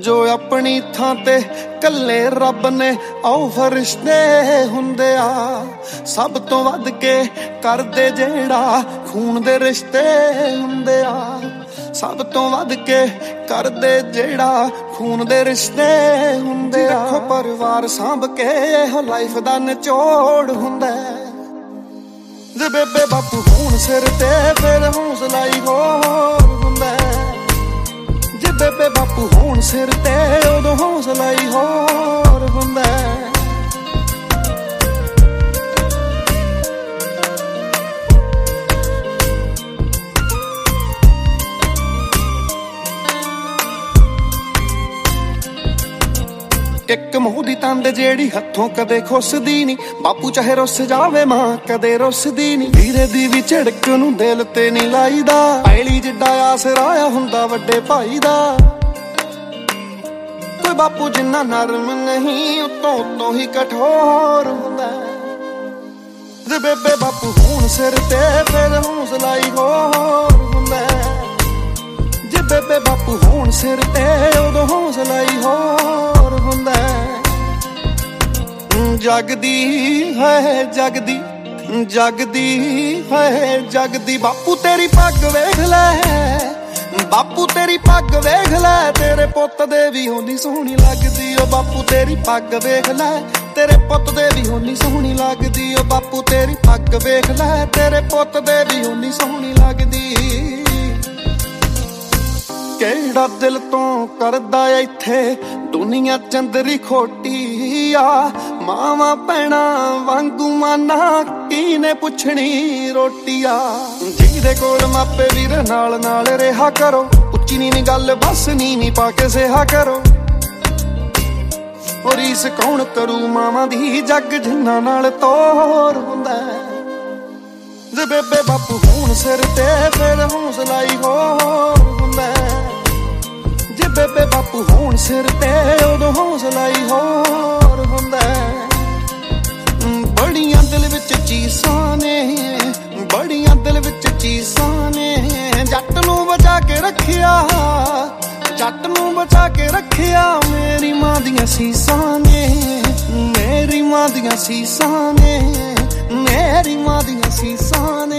ਜੋ ਆਪਣੀ ਥਾਂ ਤੇ ਕੱਲੇ ਰੱਬ ਨੇ ਆਓ ਫਰਿਸ਼ਤੇ ਹੁੰਦੇ ਆ। ਸਭ ਤੋਂ ਵੱਧ ਕੇ ਕਰਦੇ ਜਿਹੜਾ ਖੂਨ ਦੇ ਰਿਸ਼ਤੇ ਹੁੰਦੇ ਆ। ਸਭ ਤੋਂ ਵੱਧ ਕੇ ਕਰਦੇ ਜਿਹੜਾ ਖੂਨ ਦੇ ਰਿਸ਼ਤੇ ਹੁੰਦੇ ਆ। ਰੱਖੋ ਪਰਿਵਾਰ ਸਾਂਭ ਕੇ ਇਹੋ ਲਾਈਫ ਦਾ ਨਿਚੋੜ ਹੁੰਦਾ। ਜੇ ਬੇਬੇ ਬਾਪੂ ਹੋਣ ਸਿਰ ਤੇ ਫਿਰ ਹੌਸਲਾ ਹੀ ਹੋਰ ਹੁੰਦਾ। ਜੇ ਬੇਬੇ ਬਾਪੂ ਹੋਣ ਸਿਰ ਤੇ ਉਦੋਂ ਹੌਸਲਾ ਹੀ ਹੋਰ ਹੁੰਦਾ। ਇੱਕ ਮੂੰਹ ਦੀ ਤੰਦ ਜਿਹੜੀ ਹੱਥੋਂ ਕਦੇ ਖੁੱਸਦੀ ਨੀ। ਬਾਪੂ ਚਾਹੇ ਰੁੱਸ ਜਾਵੇ ਮਾਂ ਕਦੇ ਰੁੱਸਦੀ ਨੀ। ਵੀਰੇ ਦੀ ਵੀ ਝੜਕ ਨੂੰ ਦਿਲ ਤੇ ਨੀ ਲਾਈਦਾ। ਪੈਲੀ ਜਿੱਡਾ ਆਸਰਾ ਹੁੰਦਾ ਵੱਡੇ ਭਾਈ ਦਾ। ਕੋਈ ਬਾਪੂ ਜਿੰਨਾ ਨਰਮ ਨਹੀਂ ਉਤੋਂ ਉਤੋਂ ਹੀ ਕਠੋਰ ਹੁੰਦਾ। ਜੇ ਬੇਬੇ ਬਾਪੂ ਹੋਣ ਸਿਰ ਤੇ ਫਿਰ ਹੌਸਲਾ ਹੀ ਹੋਰ ਹੁੰਦਾ। ਜੇ ਬੇਬੇ ਬਾਪੂ ਹੋਣ ਸਿਰ ਤੇ ਉਦੋਂ ਹੌਸਲਾ ਹੀ ਹੋਰ ਹੁੰਦਾ। ਜਗਦੀ ਹੈ ਜਗਦੀ ਜਗਦੀ ਹੈ ਜਗਦੀ ਬਾਪੂ ਤੇਰੀ ਪੱਗ ਵੇਖ ਲੈ। ਬਾਪੂ ਤੇਰੀ ਪੱਗ ਵੇਖ ਲੈ ਤੇਰੇ ਪੁੱਤ ਦੇ ਵੀ ਹੋਣੀ ਸੋਹਣੀ ਲੱਗਦੀ। ਓ ਬਾਪੂ ਤੇਰੀ ਪੱਗ ਵੇਖ ਲੈ ਤੇਰੇ ਪੁੱਤ ਦੇ ਵੀ ਹੋਣੀ ਸੋਹਣੀ ਲੱਗਦੀ। ਓ ਬਾਪੂ ਤੇਰੀ ਪੱਗ ਵੇਖ ਲੈ ਤੇਰੇ ਪੁੱਤ ਦੇ ਵੀ ਹੋਣੀ ਸੋਹਣੀ ਲੱਗਦੀ। ਕਿਹੜਾ ਦਿਲ ਤੋਂ ਕਰਦਾ ਇੱਥੇ ਦੁਨੀਆ ਚੰਦਰੀ ਖੋਟੀ ਆ। ਮਾਵਾਂ ਭੈਣਾਂ ਵਾਂਗੂ ਮਾਨਾ ਕੀਨੇ ਪੁੱਛਣੀ ਰੋਟੀ ਆ। ਜਿਹਦੇ ਕੋਲ ਮਾਪੇ ਵੀਰ ਨਾਲ ਨਾਲ ਰਿਹਾ ਕਰੋ। ਉੱਚੀ ਨੀ ਗੱਲ ਬਸ ਨੀ ਪਾ ਕੇ ਸਿਹਾ ਕਰੋ। ਉਹ ਰੀਸ ਕੌਣ ਕਰੂ ਮਾਵਾਂ ਦੀ ਜੱਗ ਜਿੰਨਾ ਨਾਲ ਤੋਰ ਹੁੰਦਾ। ਜੇ ਬੇਬੇ ਬਾਪੂ ਹੋਣ ਸਿਰ ਤੇ ਫਿਰ ਹੌਸਲਾ ਹੀ ਹੋਰ ਹੁੰਦਾ। ਜੇ ਬੇਬੇ ਬਾਪੂ ਹੋਣ ਸਿਰ ਤੇ ਉਦੋਂ ਹੌਸਲਾ ਹੀ ਹੋਰ ਹੁੰਦਾ। ਬੜੀਆਂ ਦਿਲ ਵਿੱਚ ਚੀਸਾਂ ਨੇ ਬੜੀਆਂ ਦਿਲ ਵਿੱਚ ਚੀਸਾਂ ਨੇ। ਜੱਟ ਨੂੰ ਬਚਾ ਕੇ ਰੱਖਿਆ ਜੱਟ ਨੂੰ ਬਚਾ ਕੇ ਰੱਖਿਆ ਮੇਰੀ ਮਾਂ ਦੀਆਂ ਸੀਸਾਂ ਨੇ। ਮੇਰੀ ਮਾਂ ਦੀਆਂ ਸੀਸਾਂ ਨੇ ਮੇਰੀ ਮਾਂ ਦੀਆਂ ਸੀਸਾਂ ਨੇ।